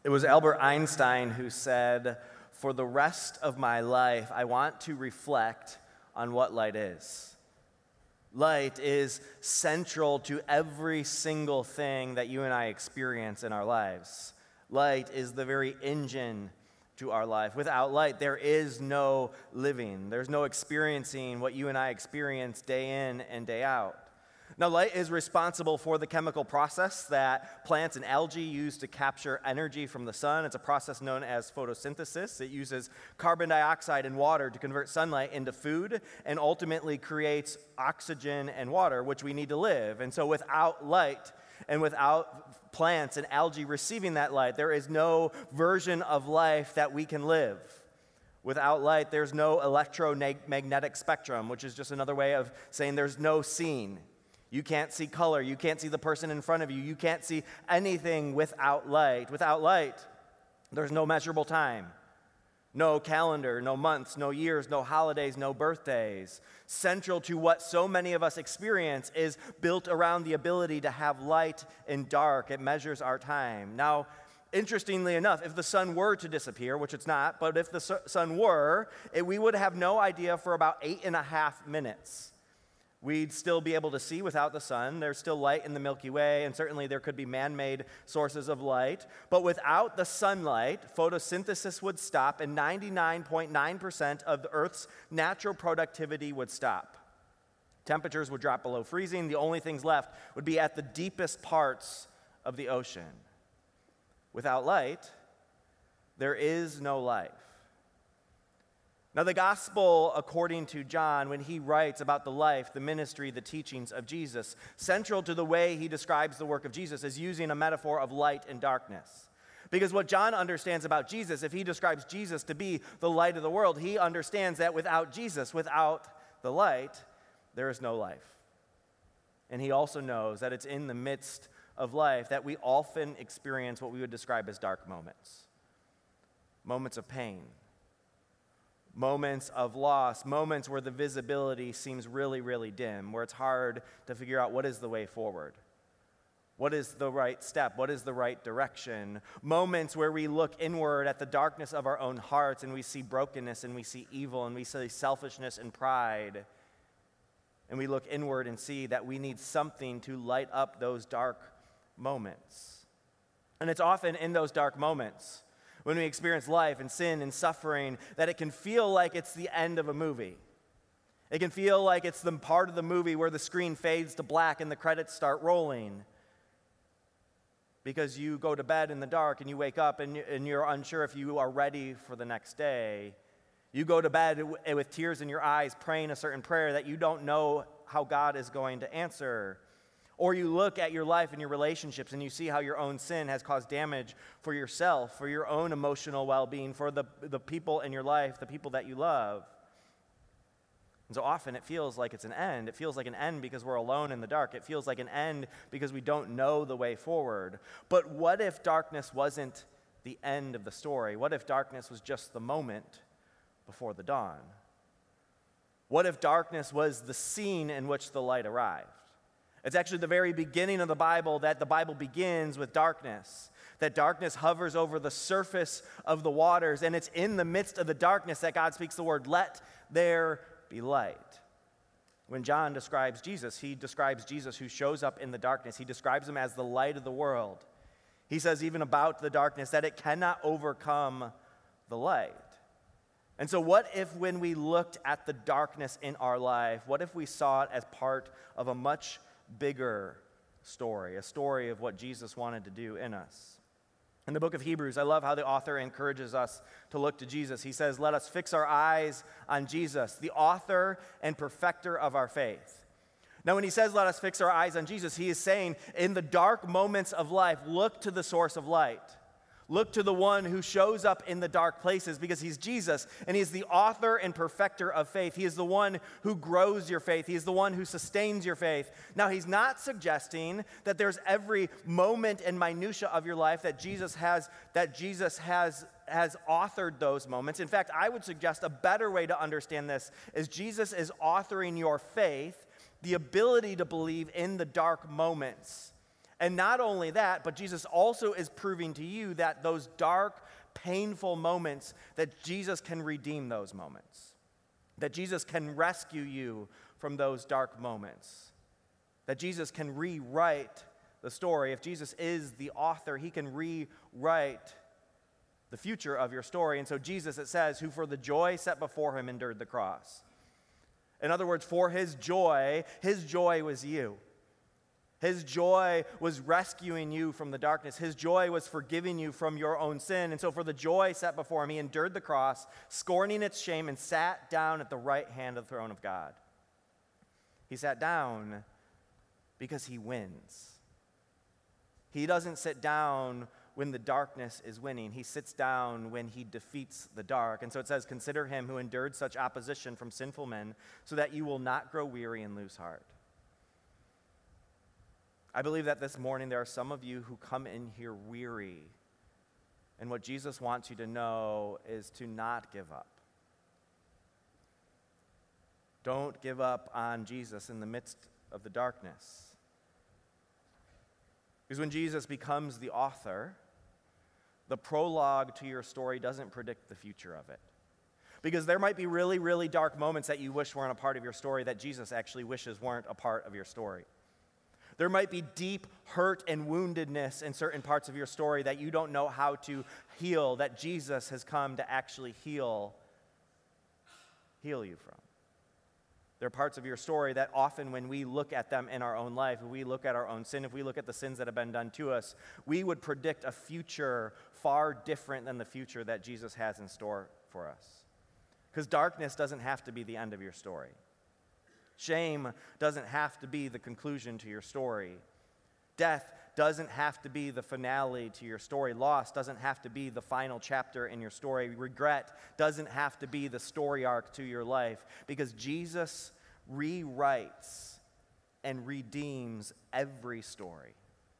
It was Albert Einstein who said, "For the rest of my life, I want to reflect on what light is." Light is central to every single thing that you and I experience in our lives. Light is the very engine to our life. Without light, there is no living. There's no experiencing what you and I experience day in and day out. Now, light is responsible for the chemical process that plants and algae use to capture energy from the sun. It's a process known as photosynthesis. It uses carbon dioxide and water to convert sunlight into food and ultimately creates oxygen and water, which we need to live. And so without light and without plants and algae receiving that light, there is no version of life that we can live. Without light, there's no electromagnetic spectrum, which is just another way of saying there's no seeing. You can't see color. You can't see the person in front of you. You can't see anything without light. Without light, there's no measurable time, no calendar, no months, no years, no holidays, no birthdays. Central to what so many of us experience is built around the ability to have light and dark. It measures our time. Now, interestingly enough, if the sun were to disappear, which it's not, but if the sun were, we would have no idea for about 8.5 minutes. We'd still be able to see without the sun. There's still light in the Milky Way, and certainly there could be man-made sources of light. But without the sunlight, photosynthesis would stop, and 99.9% of the Earth's natural productivity would stop. Temperatures would drop below freezing. The only things left would be at the deepest parts of the ocean. Without light, there is no life. Now, the gospel, according to John, when he writes about the life, the ministry, the teachings of Jesus, central to the way he describes the work of Jesus is using a metaphor of light and darkness. Because what John understands about Jesus, if he describes Jesus to be the light of the world, he understands that without Jesus, without the light, there is no life. And he also knows that it's in the midst of life that we often experience what we would describe as dark moments. Moments of pain. Moments of loss, moments where the visibility seems really, really dim, where it's hard to figure out what is the way forward. What is the right step? What is the right direction? Moments where we look inward at the darkness of our own hearts and we see brokenness and we see evil and we see selfishness and pride. And we look inward and see that we need something to light up those dark moments. And it's often in those dark moments when we experience life and sin and suffering, that it can feel like it's the end of a movie. It can feel like it's the part of the movie where the screen fades to black and the credits start rolling. Because you go to bed in the dark and you wake up and you're unsure if you are ready for the next day. You go to bed with tears in your eyes, praying a certain prayer that you don't know how God is going to answer. Or you look at your life and your relationships and you see how your own sin has caused damage for yourself, for your own emotional well-being, for the people in your life, the people that you love. And so often it feels like it's an end. It feels like an end because we're alone in the dark. It feels like an end because we don't know the way forward. But what if darkness wasn't the end of the story? What if darkness was just the moment before the dawn? What if darkness was the scene in which the light arrived? It's actually the very beginning of the Bible that the Bible begins with darkness, that darkness hovers over the surface of the waters, and it's in the midst of the darkness that God speaks the word, "Let there be light." When John describes Jesus, he describes Jesus who shows up in the darkness. He describes him as the light of the world. He says even about the darkness that it cannot overcome the light. And so what if when we looked at the darkness in our life, what if we saw it as part of a much bigger story, a story of what Jesus wanted to do in us? In the book of Hebrews, I love how the author encourages us to look to Jesus. He says, "Let us fix our eyes on Jesus, the author and perfecter of our faith." Now, when he says, "Let us fix our eyes on Jesus," he is saying, in the dark moments of life, look to the source of light. Look to the one who shows up in the dark places, because he's Jesus, and he's the author and perfecter of faith. He is the one who grows your faith. He is the one who sustains your faith. Now, he's not suggesting that there's every moment and minutia of your life that Jesus has authored those moments. In fact, I would suggest a better way to understand this is Jesus is authoring your faith, the ability to believe in the dark moments, And not only that, but Jesus also is proving to you that those dark, painful moments, that Jesus can redeem those moments. That Jesus can rescue you from those dark moments. That Jesus can rewrite the story. If Jesus is the author, he can rewrite the future of your story. And so Jesus, it says, who for the joy set before him endured the cross. In other words, for his joy was you. His joy was rescuing you from the darkness. His joy was forgiving you from your own sin. And so for the joy set before him, he endured the cross, scorning its shame, and sat down at the right hand of the throne of God. He sat down because he wins. He doesn't sit down when the darkness is winning. He sits down when he defeats the dark. And so it says, consider him who endured such opposition from sinful men, so that you will not grow weary and lose heart. I believe that this morning there are some of you who come in here weary, and what Jesus wants you to know is to not give up. Don't give up on Jesus in the midst of the darkness. Because when Jesus becomes the author, the prologue to your story doesn't predict the future of it. Because there might be really, really dark moments that you wish weren't a part of your story that Jesus actually wishes weren't a part of your story. There might be deep hurt and woundedness in certain parts of your story that you don't know how to heal, that Jesus has come to actually heal you from. There are parts of your story that often when we look at them in our own life, if we look at our own sin, if we look at the sins that have been done to us, we would predict a future far different than the future that Jesus has in store for us. Because darkness doesn't have to be the end of your story. Shame doesn't have to be the conclusion to your story. Death doesn't have to be the finale to your story. Loss doesn't have to be the final chapter in your story. Regret doesn't have to be the story arc to your life, because Jesus rewrites and redeems every story.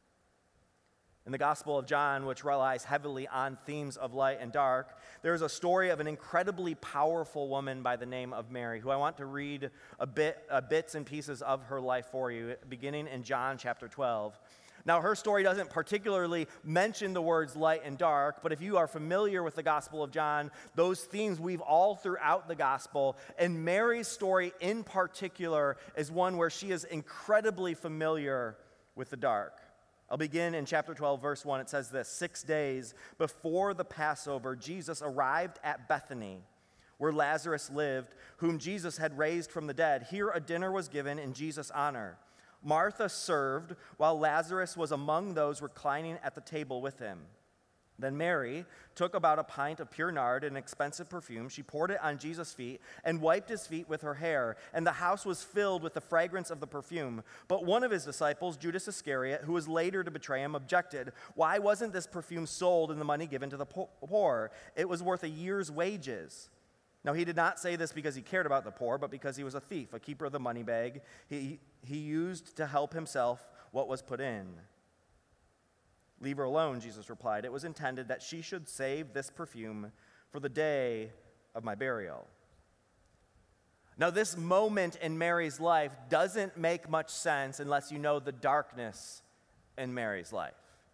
In the Gospel of John, which relies heavily on themes of light and dark, there is a story of an incredibly powerful woman by the name of Mary, who I want to read bits and pieces of her life for you, beginning in John chapter 12. Now, her story doesn't particularly mention the words light and dark, but if you are familiar with the Gospel of John, those themes weave all throughout the Gospel, and Mary's story in particular is one where she is incredibly familiar with the dark. I'll begin in chapter 12, verse 1. It says this: 6 days before the Passover, Jesus arrived at Bethany, where Lazarus lived, whom Jesus had raised from the dead. Here a dinner was given in Jesus' honor. Martha served, while Lazarus was among those reclining at the table with him. Then Mary took about a pint of pure nard, an expensive perfume. She poured it on Jesus' feet and wiped his feet with her hair, and the house was filled with the fragrance of the perfume. But one of his disciples, Judas Iscariot, who was later to betray him, objected. Why wasn't this perfume sold and the money given to the poor? It was worth a year's wages. Now, he did not say this because he cared about the poor, but because he was a thief, a keeper of the money bag. He used to help himself what was put in. Leave her alone, Jesus replied. It was intended that she should save this perfume for the day of my burial. Now, this moment in Mary's life doesn't make much sense unless you know the darkness in Mary's life.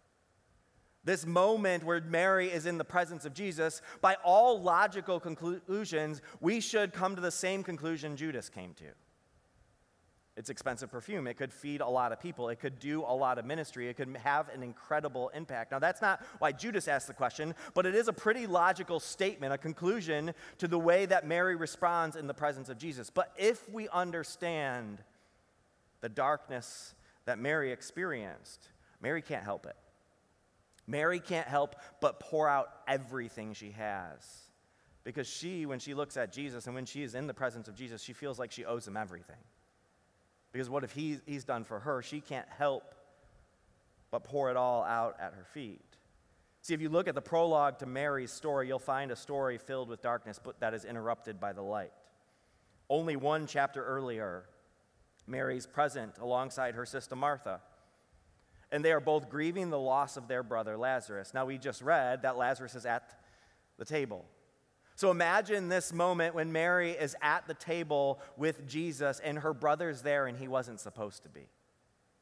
This moment where Mary is in the presence of Jesus, by all logical conclusions, we should come to the same conclusion Judas came to. It's expensive perfume. It could feed a lot of people. It could do a lot of ministry. It could have an incredible impact. Now, that's not why Judas asked the question, but it is a pretty logical statement, a conclusion to the way that Mary responds in the presence of Jesus. But if we understand the darkness that Mary experienced, Mary can't help it. Mary can't help but pour out everything she has. Because she, when she looks at Jesus and when she is in the presence of Jesus, she feels like she owes him everything. Because what if he's done for her? She can't help but pour it all out at her feet. See, if you look at the prologue to Mary's story, you'll find a story filled with darkness, but that is interrupted by the light. Only one chapter earlier, Mary's present alongside her sister Martha, and they are both grieving the loss of their brother Lazarus. Now, we just read that Lazarus is at the table. So imagine this moment when Mary is at the table with Jesus and her brother's there and he wasn't supposed to be.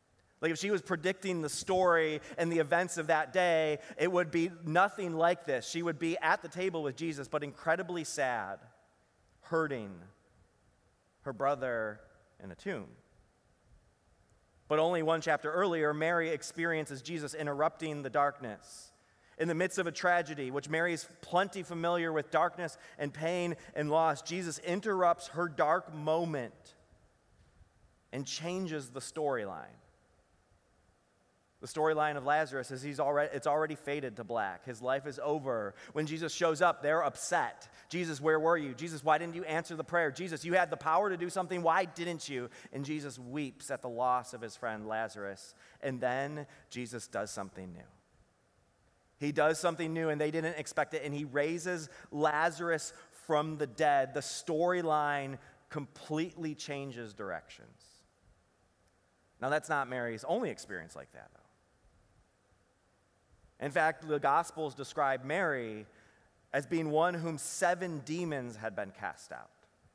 Like if she was predicting the story and the events of that day, it would be nothing like this. She would be at the table with Jesus, but incredibly sad, hurting, her brother in a tomb. But only one chapter earlier, Mary experiences Jesus interrupting the darkness. In the midst of a tragedy, which Mary is plenty familiar with darkness and pain and loss, Jesus interrupts her dark moment and changes the storyline. The storyline of Lazarus is it's already faded to black. His life is over. When Jesus shows up, they're upset. Jesus, where were you? Jesus, why didn't you answer the prayer? Jesus, you had the power to do something. Why didn't you? And Jesus weeps at the loss of his friend Lazarus. And then Jesus does something new. He does something new, and they didn't expect it, and he raises Lazarus from the dead. The storyline completely changes directions. Now, that's not Mary's only experience like that, though. In fact, the Gospels describe Mary as being one whom 7 demons had been cast out.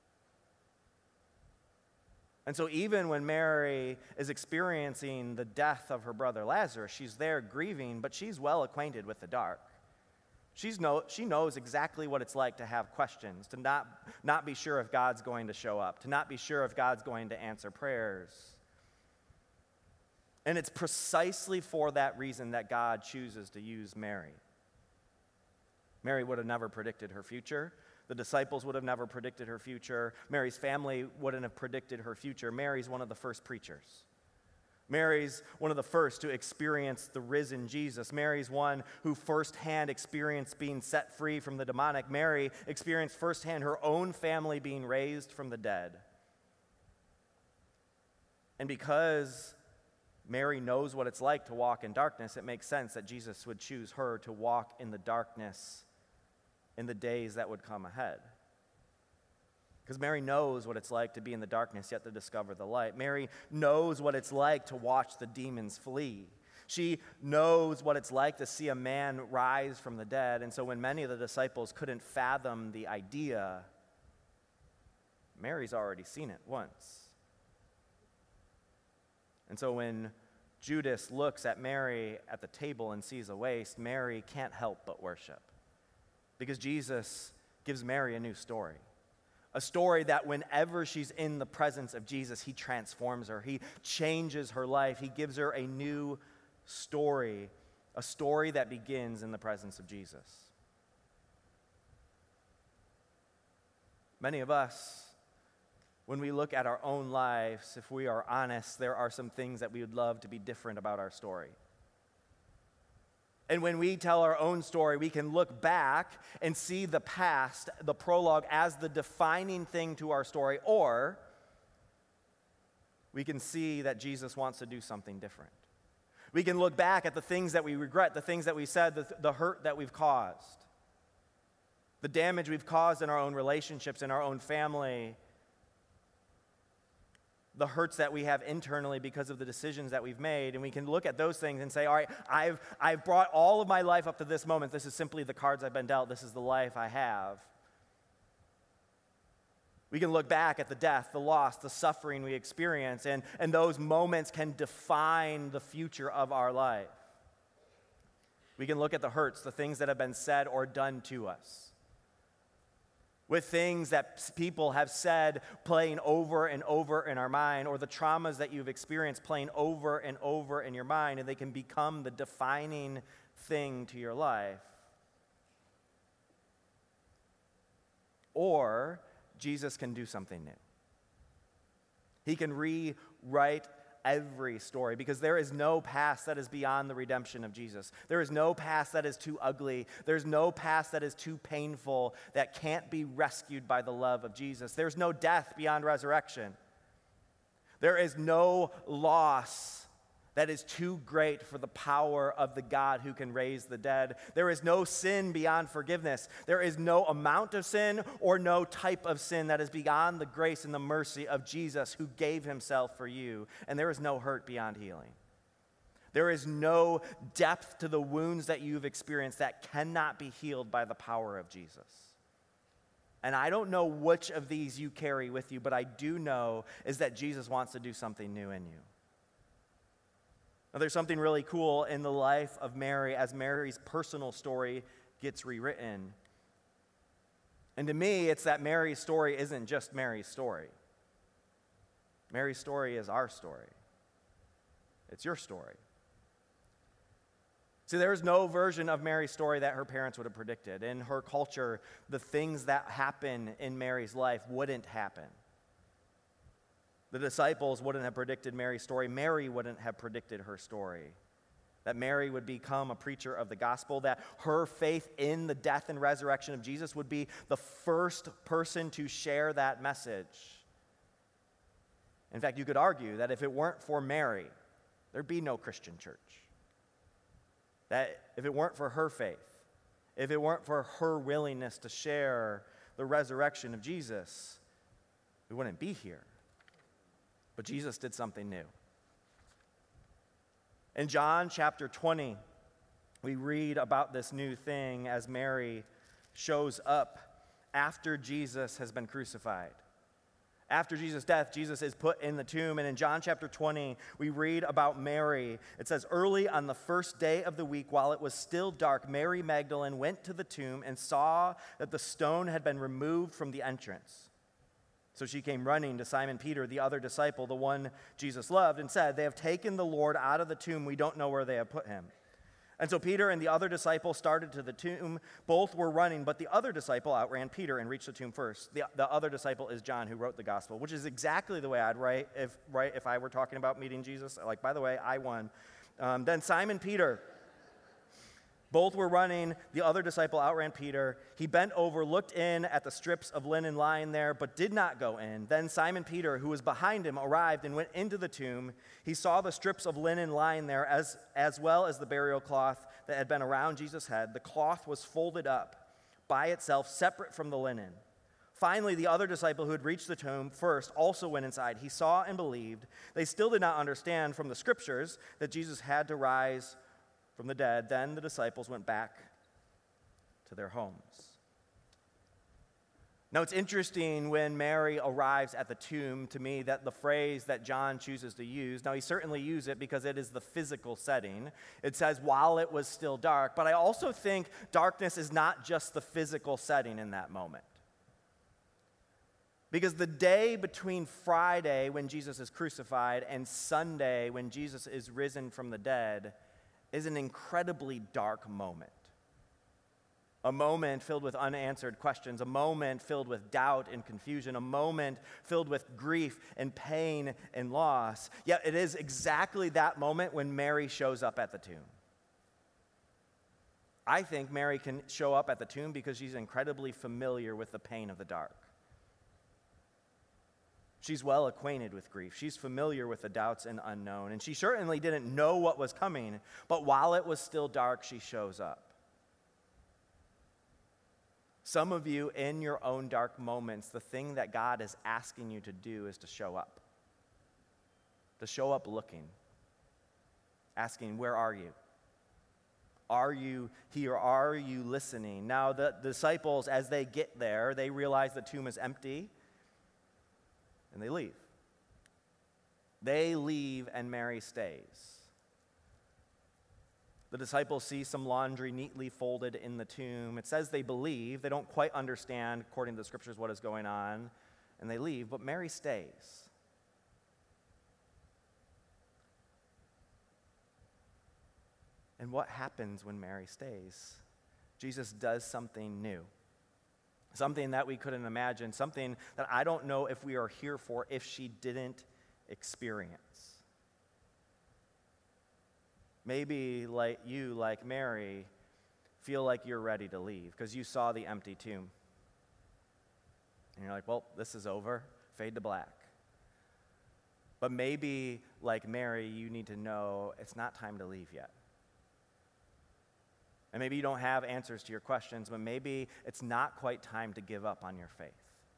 And so even when Mary is experiencing the death of her brother Lazarus, she's there grieving, but she's well acquainted with the dark. She knows exactly what it's like to have questions, to not be sure if God's going to show up, to not be sure if God's going to answer prayers. And it's precisely for that reason that God chooses to use Mary. Mary would have never predicted her future. The disciples would have never predicted her future. Mary's family wouldn't have predicted her future. Mary's one of the first preachers. Mary's one of the first to experience the risen Jesus. Mary's one who firsthand experienced being set free from the demonic. Mary experienced firsthand her own family being raised from the dead. And because Mary knows what it's like to walk in darkness, it makes sense that Jesus would choose her to walk in the darkness in the days that would come ahead. Because Mary knows what it's like to be in the darkness, yet to discover the light. Mary knows what it's like to watch the demons flee. She knows what it's like to see a man rise from the dead. And so when many of the disciples couldn't fathom the idea, Mary's already seen it once. And so when Judas looks at Mary at the table and sees a waist, Mary can't help but worship. Because Jesus gives Mary a new story. A story that whenever she's in the presence of Jesus, he transforms her. He changes her life. He gives her a new story, a story that begins in the presence of Jesus. Many of us, when we look at our own lives, if we are honest, there are some things that we would love to be different about our story. And when we tell our own story, we can look back and see the past, the prologue, as the defining thing to our story, or we can see that Jesus wants to do something different. We can look back at the things that we regret, the things that we said, the hurt that we've caused, the damage we've caused in our own relationships, in our own family, the hurts that we have internally because of the decisions that we've made, and we can look at those things and say, all right, I've brought all of my life up to this moment. This is simply the cards I've been dealt. This is the life I have. We can look back at the death, the loss, the suffering we experience, and those moments can define the future of our life. We can look at the hurts, the things that have been said or done to us, with things that people have said playing over and over in our mind, or the traumas that you've experienced playing over and over in your mind, and they can become the defining thing to your life. Or Jesus can do something new. He can rewrite every story, because there is no past that is beyond the redemption of Jesus. There is no past that is too ugly. There's no past that is too painful that can't be rescued by the love of Jesus. There's no death beyond resurrection. There is no loss that is too great for the power of the God who can raise the dead. There is no sin beyond forgiveness. There is no amount of sin or no type of sin that is beyond the grace and the mercy of Jesus who gave himself for you. And there is no hurt beyond healing. There is no depth to the wounds that you've experienced that cannot be healed by the power of Jesus. And I don't know which of these you carry with you, but I do know is that Jesus wants to do something new in you. Now, there's something really cool in the life of Mary as Mary's personal story gets rewritten. And to me, it's that Mary's story isn't just Mary's story. Mary's story is our story. It's your story. See, there's no version of Mary's story that her parents would have predicted. In her culture, the things that happen in Mary's life wouldn't happen. The disciples wouldn't have predicted Mary's story. Mary wouldn't have predicted her story. That Mary would become a preacher of the gospel, that her faith in the death and resurrection of Jesus would be the first person to share that message. In fact, you could argue that if it weren't for Mary, there'd be no Christian church. That if it weren't for her faith, if it weren't for her willingness to share the resurrection of Jesus, we wouldn't be here. But Jesus did something new. In John chapter 20, we read about this new thing as Mary shows up after Jesus has been crucified. After Jesus' death, Jesus is put in the tomb. And in John chapter 20, we read about Mary. It says, "Early on the first day of the week, while it was still dark, Mary Magdalene went to the tomb and saw that the stone had been removed from the entrance. So she came running to Simon Peter, the other disciple, the one Jesus loved, and said, 'They have taken the Lord out of the tomb. We don't know where they have put him.' And so Peter and the other disciple started to the tomb. Both were running, but the other disciple outran Peter and reached the tomb first." The other disciple is John, who wrote the gospel, which is exactly the way I'd write if I were talking about meeting Jesus. Like, by the way, I won. Then Simon Peter. Both were running. The other disciple outran Peter. He bent over, looked in at the strips of linen lying there, but did not go in. Then Simon Peter, who was behind him, arrived and went into the tomb. He saw the strips of linen lying there, as well as the burial cloth that had been around Jesus' head. The cloth was folded up by itself, separate from the linen. Finally, the other disciple who had reached the tomb first also went inside. He saw and believed. They still did not understand from the scriptures that Jesus had to rise from the dead. Then the disciples went back to their homes. Now, it's interesting when Mary arrives at the tomb, to me, that the phrase that John chooses to use, now he certainly used it because it is the physical setting. It says, while it was still dark. But I also think darkness is not just the physical setting in that moment. Because the day between Friday, when Jesus is crucified, and Sunday, when Jesus is risen from the dead, is an incredibly dark moment. A moment filled with unanswered questions, a moment filled with doubt and confusion, a moment filled with grief and pain and loss. Yet it is exactly that moment when Mary shows up at the tomb. I think Mary can show up at the tomb because she's incredibly familiar with the pain of the dark. She's well acquainted with grief. She's familiar with the doubts and unknown. And she certainly didn't know what was coming, but while it was still dark, she shows up. Some of you, in your own dark moments, the thing that God is asking you to do is to show up. To show up looking. Asking, where are you? Are you here? Are you listening? Now, the disciples, as they get there, they realize the tomb is empty. And they leave. They leave, and Mary stays. The disciples see some laundry neatly folded in the tomb. It says they believe. They don't quite understand, according to the scriptures, what is going on, and they leave, but Mary stays. And what happens when Mary stays? Jesus does something new. Something that we couldn't imagine, something that I don't know if we are here for if she didn't experience. Maybe like Mary, feel like you're ready to leave because you saw the empty tomb. And you're like, well, this is over, fade to black. But maybe like Mary, you need to know it's not time to leave yet. And maybe you don't have answers to your questions, but maybe it's not quite time to give up on your faith.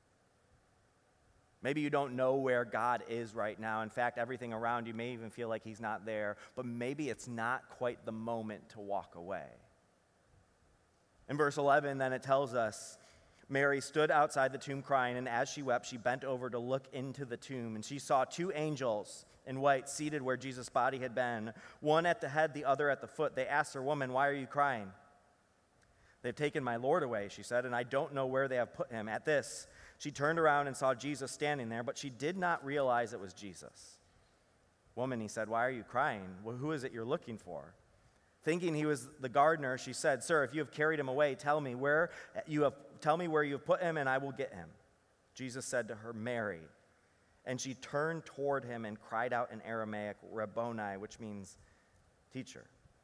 Maybe you don't know where God is right now. In fact, everything around you may even feel like he's not there, but maybe it's not quite the moment to walk away. In verse 11, then it tells us, Mary stood outside the tomb crying, and as she wept, she bent over to look into the tomb, and she saw two angels in white seated where Jesus' body had been, one at the head, the other at the foot. They asked her, "Woman, why are you crying?" "They've taken my Lord away," she said, "and I don't know where they have put him." At this, she turned around and saw Jesus standing there, but she did not realize it was Jesus. "Woman," he said, "why are you crying? Well, who is it you're looking for?" Thinking he was the gardener, she said, "Sir, if you have carried him away, tell me where you have put him, and I will get him." Jesus said to her, "Mary." And she turned toward him and cried out in Aramaic, "Rabboni," which means teacher.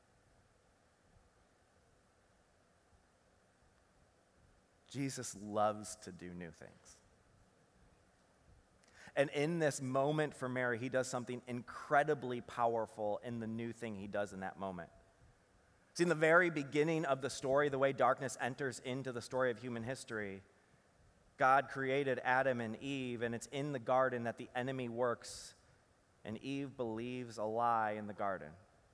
Jesus loves to do new things. And in this moment for Mary, he does something incredibly powerful in the new thing he does in that moment. See, in the very beginning of the story, the way darkness enters into the story of human history, God created Adam and Eve, and it's in the garden that the enemy works, and Eve believes a lie in the garden.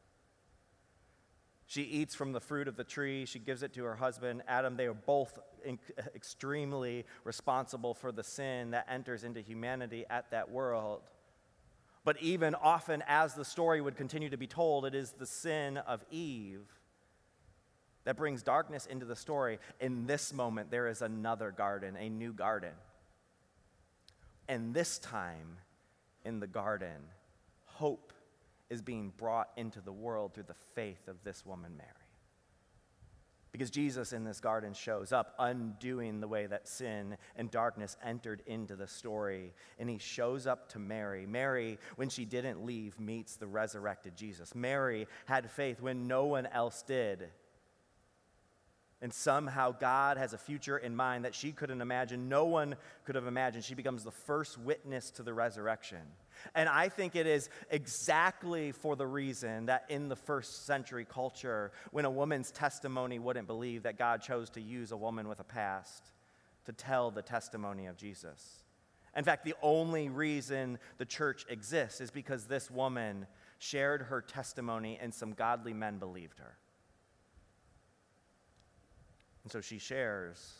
She eats from the fruit of the tree. She gives it to her husband, Adam. They are both extremely responsible for the sin that enters into humanity at that world. But even often, as the story would continue to be told, it is the sin of Eve that brings darkness into the story. In this moment, there is another garden, a new garden. And this time, in the garden, hope is being brought into the world through the faith of this woman, Mary. Because Jesus in this garden shows up, undoing the way that sin and darkness entered into the story. And he shows up to Mary. Mary, when she didn't leave, meets the resurrected Jesus. Mary had faith when no one else did. And somehow God has a future in mind that she couldn't imagine, no one could have imagined. She becomes the first witness to the resurrection. And I think it is exactly for the reason that in the first century culture, when a woman's testimony wouldn't believe, that God chose to use a woman with a past to tell the testimony of Jesus. In fact, the only reason the church exists is because this woman shared her testimony and some godly men believed her. And so she shares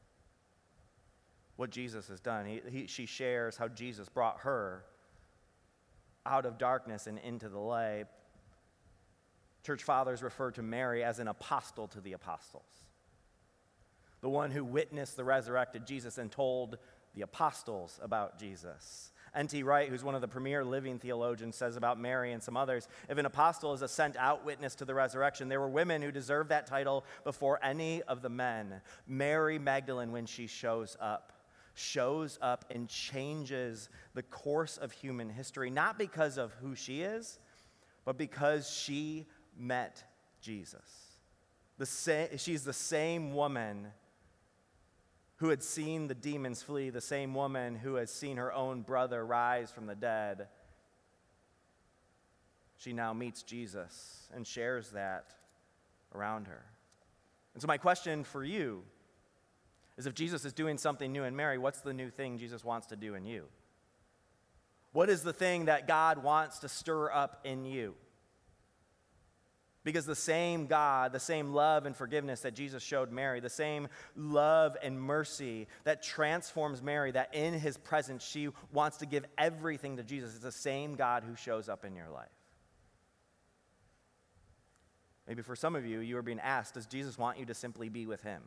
what Jesus has done. She shares how Jesus brought her out of darkness and into the light. Church fathers refer to Mary as an apostle to the apostles, the one who witnessed the resurrected Jesus and told the apostles about Jesus. N.T. Wright, who's one of the premier living theologians, says about Mary and some others, if an apostle is a sent-out witness to the resurrection, there were women who deserved that title before any of the men. Mary Magdalene, when she shows up and changes the course of human history, not because of who she is, but because she met Jesus. She's the same woman who had seen the demons flee, the same woman who has seen her own brother rise from the dead. She now meets Jesus and shares that around her. And so my question for you is, if Jesus is doing something new in Mary, what's the new thing Jesus wants to do in you? What is the thing that God wants to stir up in you? Because the same God, the same love and forgiveness that Jesus showed Mary, the same love and mercy that transforms Mary, that in his presence she wants to give everything to Jesus, is the same God who shows up in your life. Maybe for some of you, you are being asked, does Jesus want you to simply be with him?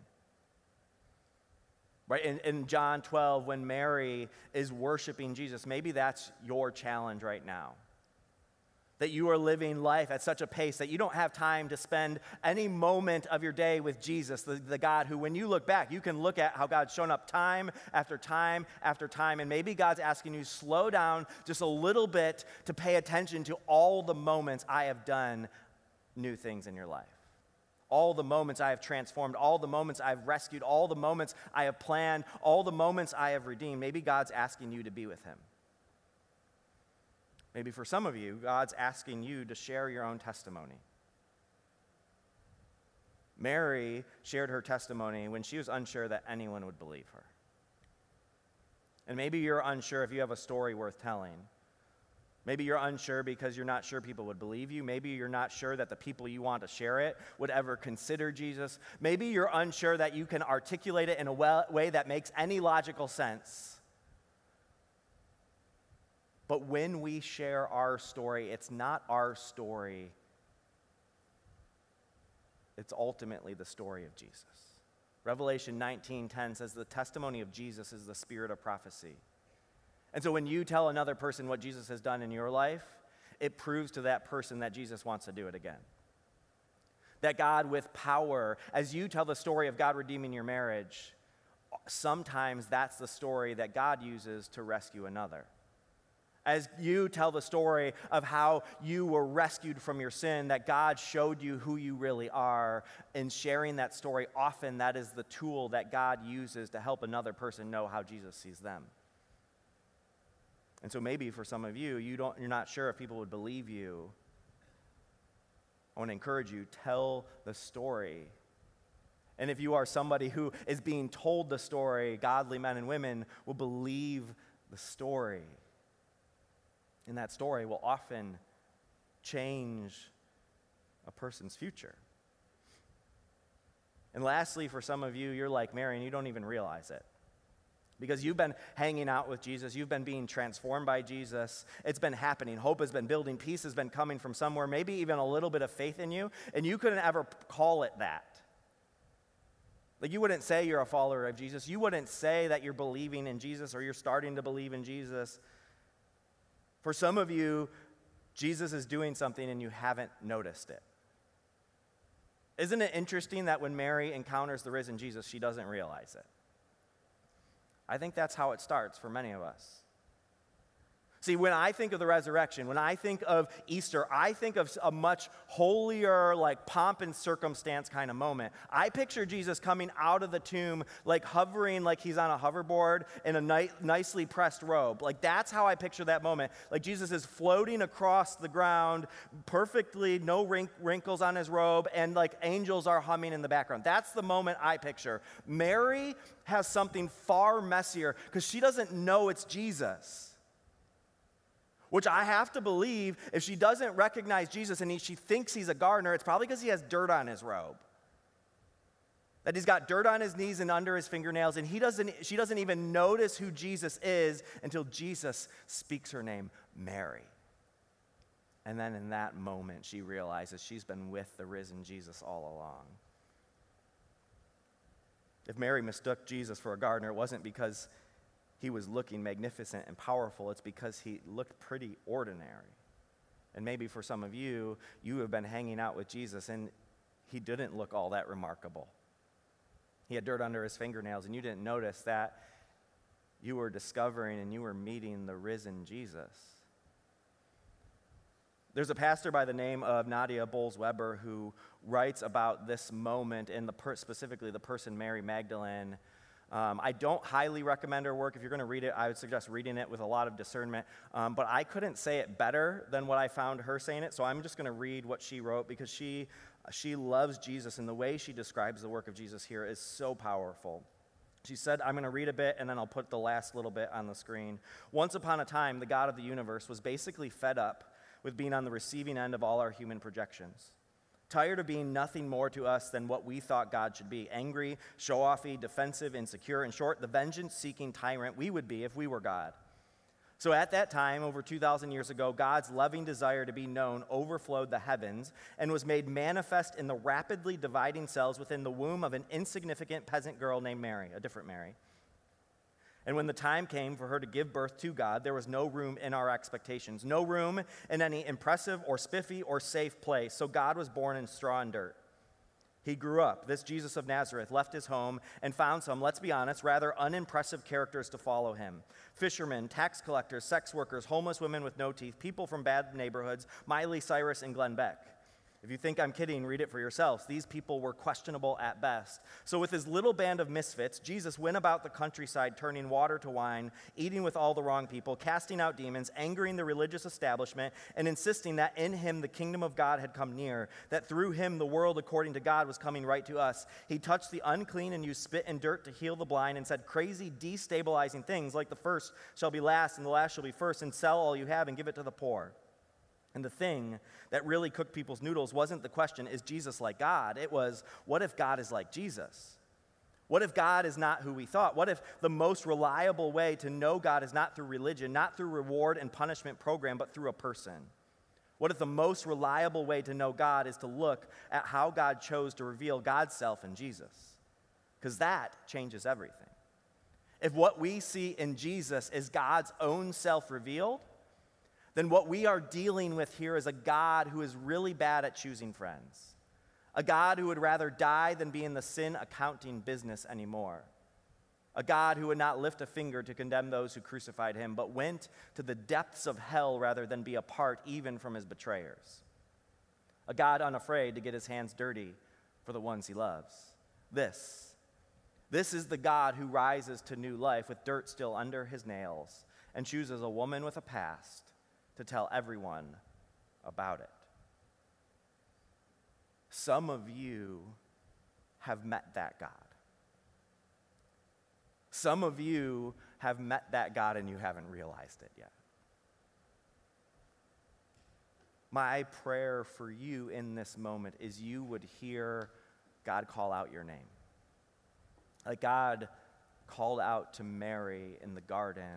Right? In John 12, when Mary is worshiping Jesus, maybe that's your challenge right now. That you are living life at such a pace that you don't have time to spend any moment of your day with Jesus, the God who, when you look back, you can look at how God's shown up time after time after time, and maybe God's asking you to slow down just a little bit to pay attention to all the moments I have done new things in your life. All the moments I have transformed, all the moments I've rescued, all the moments I have planned, all the moments I have redeemed. Maybe God's asking you to be with him. Maybe for some of you, God's asking you to share your own testimony. Mary shared her testimony when she was unsure that anyone would believe her. And maybe you're unsure if you have a story worth telling. Maybe you're unsure because you're not sure people would believe you. Maybe you're not sure that the people you want to share it would ever consider Jesus. Maybe you're unsure that you can articulate it in a way that makes any logical sense. But when we share our story, it's not our story. It's ultimately the story of Jesus. Revelation 19:10 says the testimony of Jesus is the spirit of prophecy. And so when you tell another person what Jesus has done in your life, it proves to that person that Jesus wants to do it again. That God with power, as you tell the story of God redeeming your marriage, sometimes that's the story that God uses to rescue another. As you tell the story of how you were rescued from your sin, that God showed you who you really are, in sharing that story, often that is the tool that God uses to help another person know how Jesus sees them. And so maybe for some of you, you're not sure if people would believe you. I want to encourage you, tell the story. And if you are somebody who is being told the story, godly men and women will believe the story. And that story will often change a person's future. And lastly, for some of you, you're like Mary and you don't even realize it. Because you've been hanging out with Jesus, you've been being transformed by Jesus, it's been happening, hope has been building, peace has been coming from somewhere, maybe even a little bit of faith in you, and you couldn't ever call it that. Like you wouldn't say you're a follower of Jesus, you wouldn't say that you're believing in Jesus or you're starting to believe in Jesus. For some of you, Jesus is doing something and you haven't noticed it. Isn't it interesting that when Mary encounters the risen Jesus, she doesn't realize it? I think that's how it starts for many of us. See, when I think of the resurrection, when I think of Easter, I think of a much holier, like pomp and circumstance kind of moment. I picture Jesus coming out of the tomb, like hovering like he's on a hoverboard in a nicely pressed robe. Like that's how I picture that moment. Like Jesus is floating across the ground, perfectly, no wrinkles on his robe, and like angels are humming in the background. That's the moment I picture. Mary has something far messier because she doesn't know it's Jesus. Which I have to believe, if she doesn't recognize Jesus and she thinks he's a gardener, it's probably because he has dirt on his robe. That he's got dirt on his knees and under his fingernails, and she doesn't even notice who Jesus is until Jesus speaks her name, Mary. And then in that moment, she realizes she's been with the risen Jesus all along. If Mary mistook Jesus for a gardener, it wasn't because he was looking magnificent and powerful. It's because he looked pretty ordinary. And maybe for some of you, you have been hanging out with Jesus and he didn't look all that remarkable. He had dirt under his fingernails and you didn't notice that you were discovering and you were meeting the risen Jesus. There's a pastor by the name of Nadia Bolz-Weber who writes about this moment and specifically the person Mary Magdalene. I don't highly recommend her work. If you're going to read it, I would suggest reading it with a lot of discernment. But I couldn't say it better than what I found her saying it, so I'm just going to read what she wrote because she loves Jesus, and the way she describes the work of Jesus here is so powerful. She said, I'm going to read a bit, and then I'll put the last little bit on the screen. Once upon a time, the God of the universe was basically fed up with being on the receiving end of all our human projections. Tired of being nothing more to us than what we thought God should be, angry, show-offy, defensive, insecure, in short, the vengeance-seeking tyrant we would be if we were God. So at that time, over 2,000 years ago, God's loving desire to be known overflowed the heavens and was made manifest in the rapidly dividing cells within the womb of an insignificant peasant girl named Mary, a different Mary. And when the time came for her to give birth to God, there was no room in our expectations, no room in any impressive or spiffy or safe place. So God was born in straw and dirt. He grew up, this Jesus of Nazareth, left his home and found some, let's be honest, rather unimpressive characters to follow him. Fishermen, tax collectors, sex workers, homeless women with no teeth, people from bad neighborhoods, Miley Cyrus and Glenn Beck. If you think I'm kidding, read it for yourselves. These people were questionable at best. So with his little band of misfits, Jesus went about the countryside turning water to wine, eating with all the wrong people, casting out demons, angering the religious establishment, and insisting that in him the kingdom of God had come near, that through him the world according to God was coming right to us. He touched the unclean and used spit and dirt to heal the blind and said crazy, destabilizing things like the first shall be last and the last shall be first, and sell all you have and give it to the poor. And the thing that really cooked people's noodles wasn't the question, is Jesus like God? It was, what if God is like Jesus? What if God is not who we thought? What if the most reliable way to know God is not through religion, not through reward and punishment program, but through a person? What if the most reliable way to know God is to look at how God chose to reveal God's self in Jesus? Because that changes everything. If what we see in Jesus is God's own self revealed, then what we are dealing with here is a God who is really bad at choosing friends. A God who would rather die than be in the sin accounting business anymore. A God who would not lift a finger to condemn those who crucified him, but went to the depths of hell rather than be apart even from his betrayers. A God unafraid to get his hands dirty for the ones he loves. This is the God who rises to new life with dirt still under his nails and chooses a woman with a past to tell everyone about it. Some of you have met that God. Some of you have met that God and you haven't realized it yet. My prayer for you in this moment is you would hear God call out your name. Like God called out to Mary in the garden.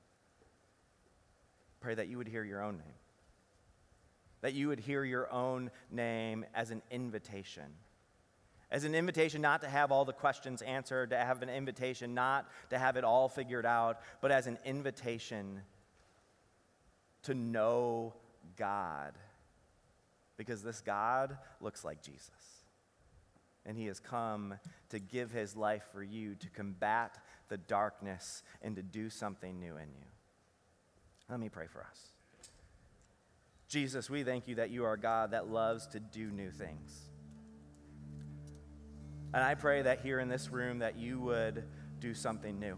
Pray that you would hear your own name. That you would hear your own name as an invitation. As an invitation not to have all the questions answered, to have an invitation not to have it all figured out, but as an invitation to know God. Because this God looks like Jesus. And he has come to give his life for you, to combat the darkness and to do something new in you. Let me pray for us. Jesus, we thank you that you are a God that loves to do new things. And I pray that here in this room that you would do something new.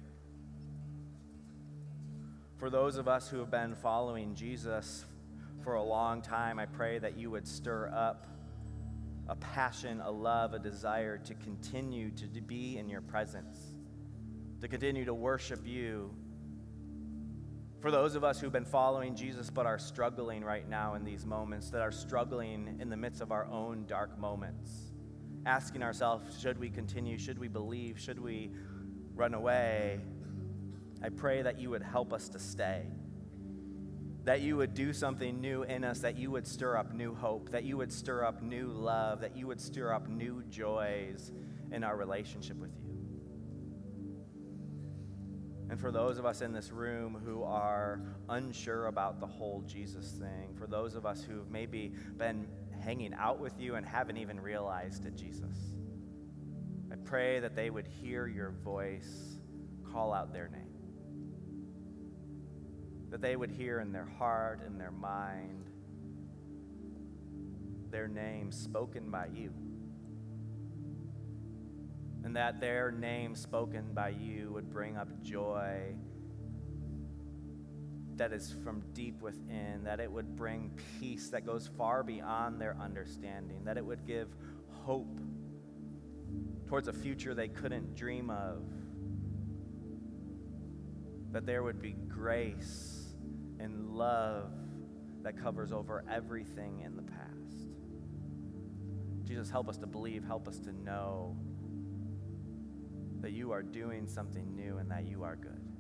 For those of us who have been following Jesus for a long time, I pray that you would stir up a passion, a love, a desire to continue to be in your presence, to continue to worship you. For those of us who've been following Jesus but are struggling right now in these moments, that are struggling in the midst of our own dark moments, asking ourselves, should we continue? Should we believe? Should we run away? I pray that you would help us to stay, that you would do something new in us, that you would stir up new hope, that you would stir up new love, that you would stir up new joys in our relationship with you. And for those of us in this room who are unsure about the whole Jesus thing, for those of us who've maybe been hanging out with you and haven't even realized it, Jesus, I pray that they would hear your voice call out their name. That they would hear in their heart, in their mind, their name spoken by you. And that their name spoken by you would bring up joy that is from deep within, that it would bring peace that goes far beyond their understanding, that it would give hope towards a future they couldn't dream of, that there would be grace and love that covers over everything in the past. Jesus, help us to believe, help us to know that you are doing something new and that you are good.